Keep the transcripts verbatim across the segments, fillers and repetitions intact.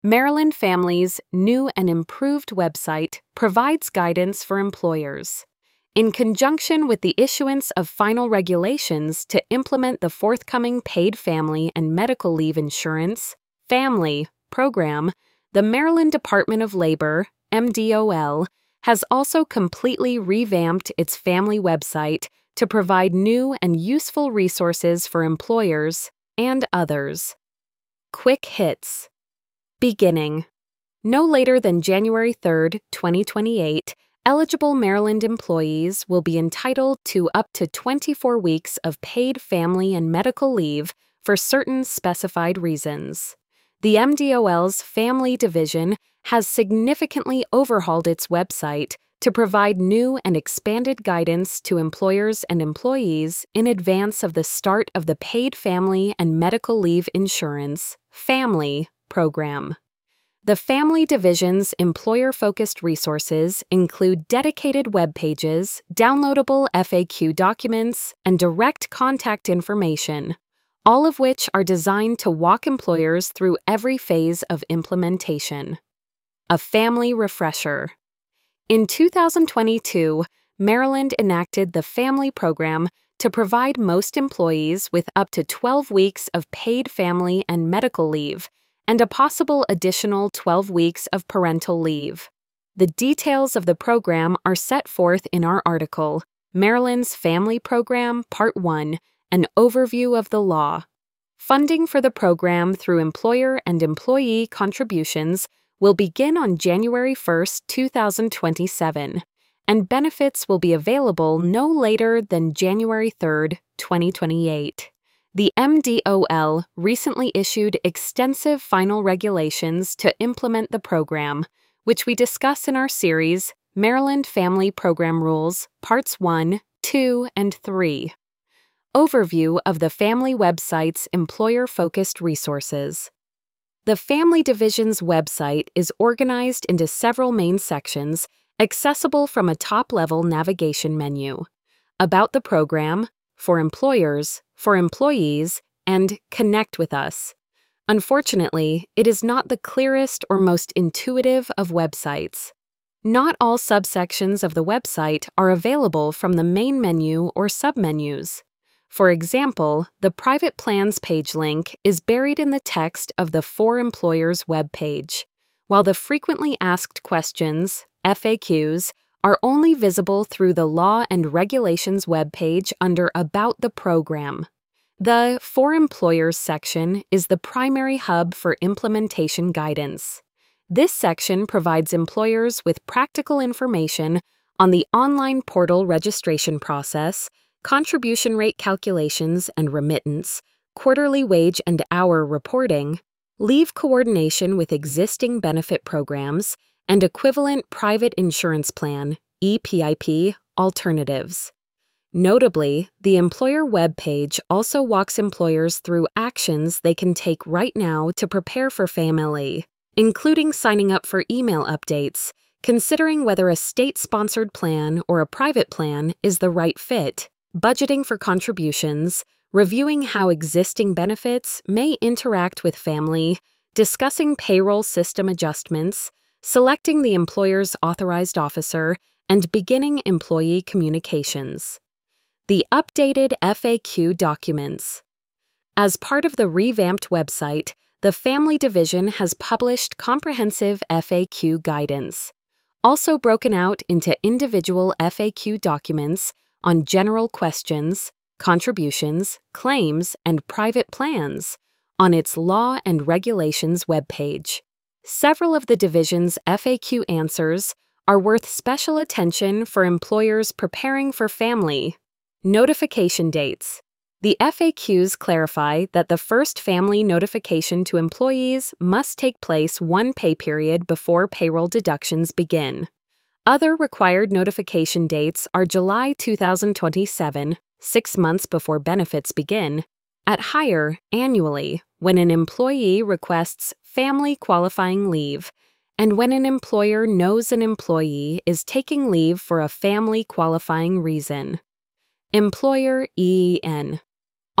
Maryland Family's new and improved website provides guidance for employers. In conjunction with the issuance of final regulations to implement the forthcoming Paid Family and Medical Leave Insurance (FAMLY) program, the Maryland Department of Labor, M D O L, has also completely revamped its family website to provide new and useful resources for employers and others. Quick hits. Beginning. No later than January third, twenty twenty-eight, eligible Maryland employees will be entitled to up to twenty-four weeks of paid family and medical leave for certain specified reasons. The M D O L's Family Division has significantly overhauled its website to provide new and expanded guidance to employers and employees in advance of the start of the Paid Family and Medical Leave Insurance (FAMLY) program. The Family Division's employer-focused resources include dedicated web pages, downloadable F A Q documents, and direct contact information, all of which are designed to walk employers through every phase of implementation. A family refresher. In two thousand twenty-two, Maryland enacted the FAMLY program to provide most employees with up to twelve weeks of paid family and medical leave, and a possible additional twelve weeks of parental leave. The details of the program are set forth in our article, Maryland's Family Program, Part one, An Overview of the Law. Funding for the program through employer and employee contributions will begin on January first, two thousand twenty-seven, and benefits will be available no later than January third, twenty twenty-eight. The M D O L recently issued extensive final regulations to implement the program, which we discuss in our series, Maryland Family Program Rules, Parts one, two, and three. Overview of the Family website's employer-focused resources. The Family Division's website is organized into several main sections, accessible from a top-level navigation menu: About the Program, For Employers, For Employees, and Connect with Us. Unfortunately, it is not the clearest or most intuitive of websites. Not all subsections of the website are available from the main menu or submenus. For example, the Private Plans page link is buried in the text of the For Employers webpage, while the Frequently Asked Questions, F A Qs, are only visible through the Law and Regulations webpage under About the Program. The For Employers section is the primary hub for implementation guidance. This section provides employers with practical information on the online portal registration process, contribution rate calculations and remittance, quarterly wage and hour reporting, leave coordination with existing benefit programs, and equivalent private insurance plan, E P I P, alternatives. Notably, the employer webpage also walks employers through actions they can take right now to prepare for FAMLY, including signing up for email updates, considering whether a state-sponsored plan or a private plan is the right fit, budgeting for contributions, reviewing how existing benefits may interact with FAMLY, discussing payroll system adjustments, selecting the employer's authorized officer, and beginning employee communications. The updated F A Q documents. As part of the revamped website, the Family Division has published comprehensive F A Q guidance, also broken out into individual F A Q documents on general questions, contributions, claims, and private plans on its Law and Regulations webpage. Several of the division's F A Q answers are worth special attention for employers preparing for FAMLY. Notification dates. The F A Qs clarify that the first FAMLY notification to employees must take place one pay period before payroll deductions begin. Other required notification dates are July two thousand twenty-seven, six months before benefits begin, at higher, annually, when an employee requests family qualifying leave, and when an employer knows an employee is taking leave for a family qualifying reason. Employer E E N.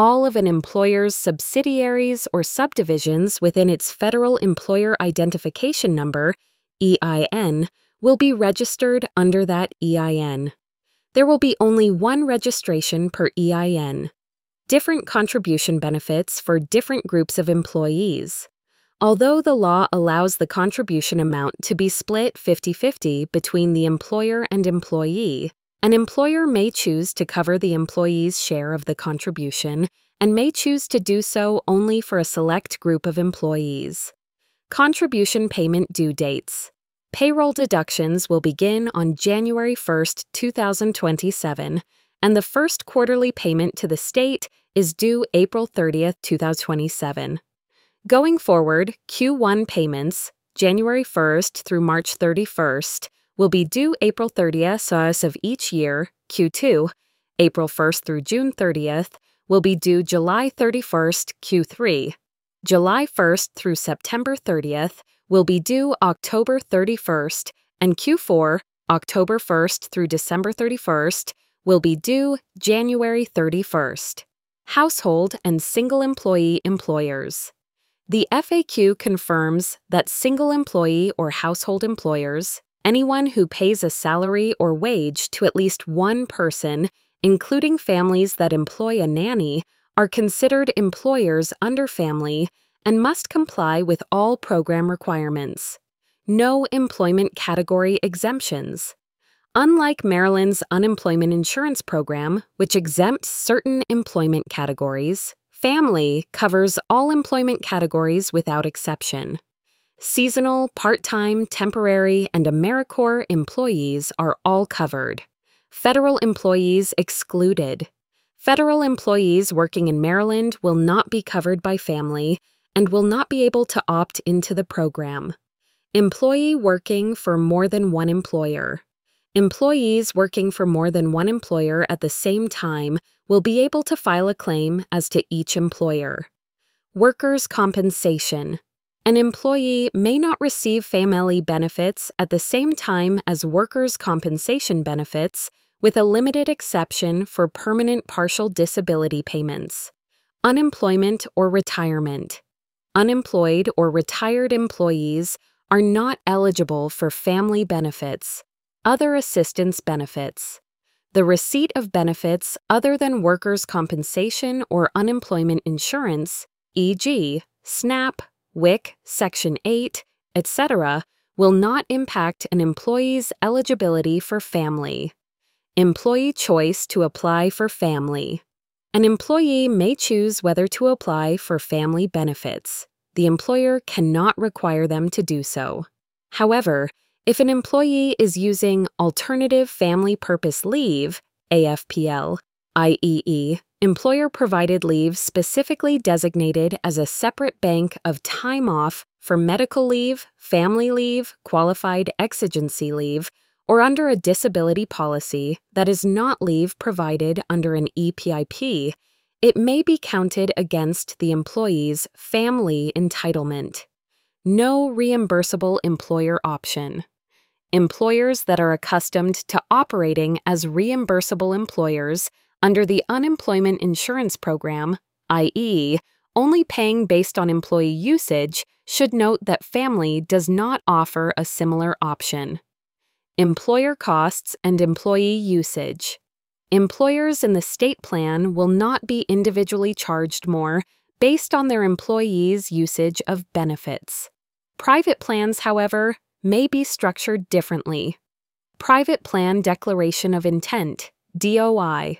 all of an employer's subsidiaries or subdivisions within its Federal Employer Identification Number, E I N, will be registered under that E I N. There will be only one registration per E I N. Different contribution benefits for different groups of employees. Although the law allows the contribution amount to be split fifty-fifty between the employer and employee, an employer may choose to cover the employee's share of the contribution and may choose to do so only for a select group of employees. Contribution payment due dates. Payroll deductions will begin on January first, two thousand twenty-seven, and the first quarterly payment to the state is due April thirtieth, two thousand twenty-seven. Going forward, Q one payments, January first through March thirty-first, will be due April thirtieth of each year. Q two, April first through June thirtieth, will be due July thirty-first. Q three, July first through September thirtieth, will be due October thirty-first, and Q four, October first through December thirty-first, will be due January thirty-first. Household and single employee employers. The F A Q confirms that single employee or household employers, anyone who pays a salary or wage to at least one person, including families that employ a nanny, are considered employers under family and must comply with all program requirements. No employment category exemptions. Unlike Maryland's unemployment insurance program, which exempts certain employment categories, family covers all employment categories without exception. Seasonal, part-time, temporary, and AmeriCorps employees are all covered. Federal employees excluded. Federal employees working in Maryland will not be covered by family and will not be able to opt into the program. Employee working for more than one employer. Employees working for more than one employer at the same time will be able to file a claim as to each employer. Workers' compensation. An employee may not receive family benefits at the same time as workers' compensation benefits, with a limited exception for permanent partial disability payments. Unemployment or retirement. Unemployed or retired employees are not eligible for family benefits. Other assistance benefits. The receipt of benefits other than workers' compensation or unemployment insurance, for example, SNAP, W I C, Section eight, et cetera, will not impact an employee's eligibility for family. Employee choice to apply for family. An employee may choose whether to apply for family benefits. The employer cannot require them to do so. However, if an employee is using Alternative Family Purpose Leave, A F P L, I E E, employer-provided leave specifically designated as a separate bank of time off for medical leave, family leave, qualified exigency leave, or under a disability policy that is not leave provided under an E P I P, it may be counted against the employee's family entitlement. No reimbursable employer option. Employers that are accustomed to operating as reimbursable employers under the Unemployment Insurance Program, that is, only paying based on employee usage, should note that family does not offer a similar option. Employer costs and employee usage. Employers in the state plan will not be individually charged more based on their employees' usage of benefits. Private plans, however, may be structured differently. Private Plan Declaration of Intent, D O I.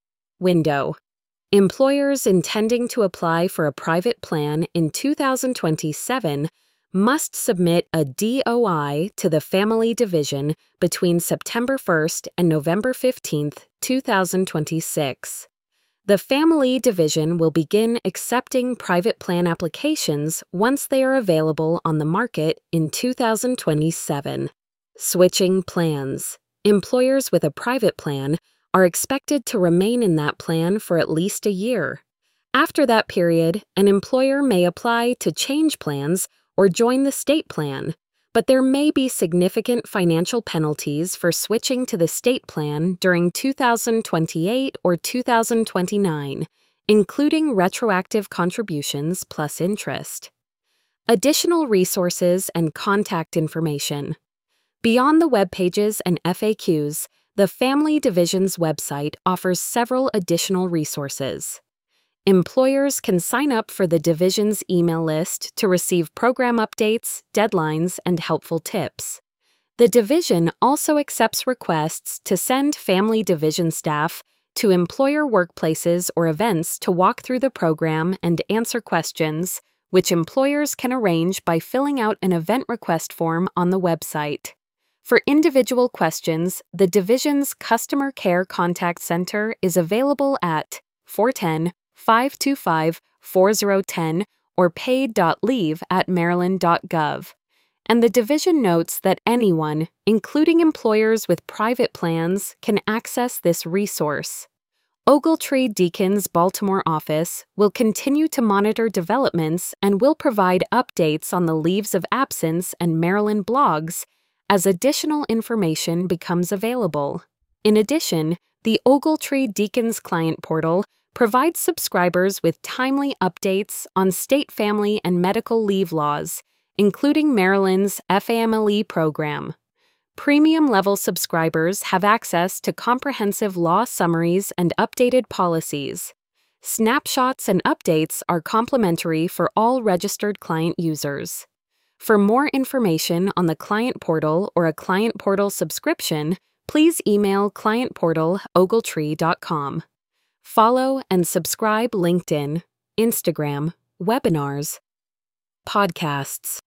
Window. Employers intending to apply for a private plan in two thousand twenty-seven must submit a D O I to the Family Division between September first and November fifteenth, two thousand twenty-six. The Family Division will begin accepting private plan applications once they are available on the market in two thousand twenty-seven. Switching plans. Employers with a private plan are expected to remain in that plan for at least a year. After that period, an employer may apply to change plans or join the state plan, but there may be significant financial penalties for switching to the state plan during two thousand twenty-eight or two thousand twenty-nine, including retroactive contributions plus interest. Additional resources and contact information. Beyond the web pages and F A Qs, the Family Division's website offers several additional resources. Employers can sign up for the division's email list to receive program updates, deadlines, and helpful tips. The division also accepts requests to send Family Division staff to employer workplaces or events to walk through the program and answer questions, which employers can arrange by filling out an event request form on the website. For individual questions, the division's Customer Care Contact Center is available at four one zero, five two five, four zero one zero or paid dot leave at maryland dot gov. And the division notes that anyone, including employers with private plans, can access this resource. Ogletree Deacon's Baltimore office will continue to monitor developments and will provide updates on the leaves of absence and Maryland blogs as additional information becomes available. In addition, the Ogletree Deacon's Client Portal provides subscribers with timely updates on state family and medical leave laws, including Maryland's F A M L E program. Premium-level subscribers have access to comprehensive law summaries and updated policies. Snapshots and updates are complimentary for all registered client users. For more information on the Client Portal or a Client Portal subscription, please email client portal ogletree dot com. Follow and subscribe LinkedIn, Instagram, webinars, podcasts.